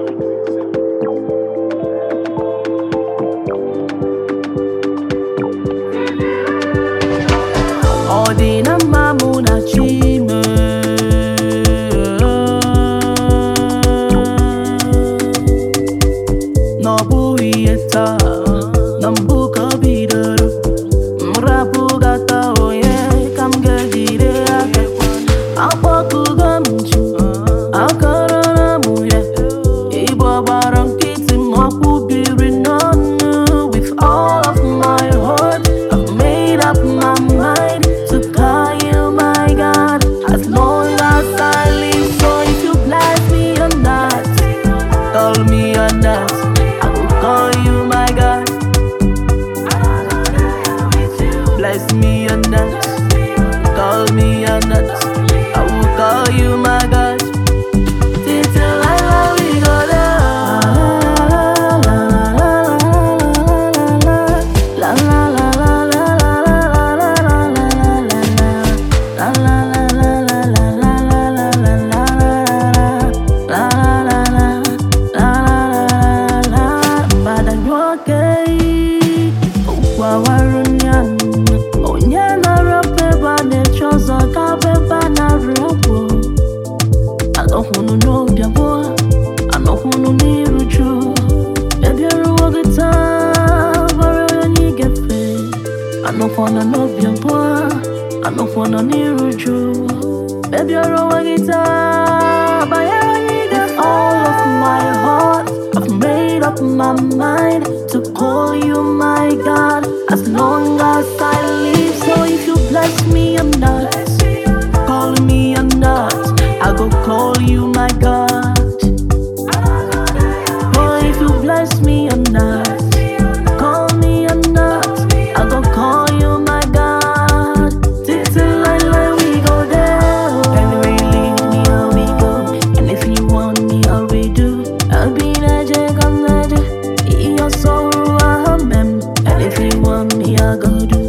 Odina mamuna chime no buieta nambuka bidero mrapu gata oye kamgedire ake apoku gamchu akarana muye ibo barankiti moku biri nonu. With all of my heart I've made up my mind to call you my God as long as I live. So if you bless me or not, call me or not, I will call you my God. Bless me or not, call me or not, I will call you my God. Till I we go I no wanna near you. Baby, you're a guitar. With all of my heart, I've made up my mind to call you my God as long as I live. So if you bless me or not, call me or not, I go call you my God. Oh, if you bless me or not, call me or not, I go call you my God. I go do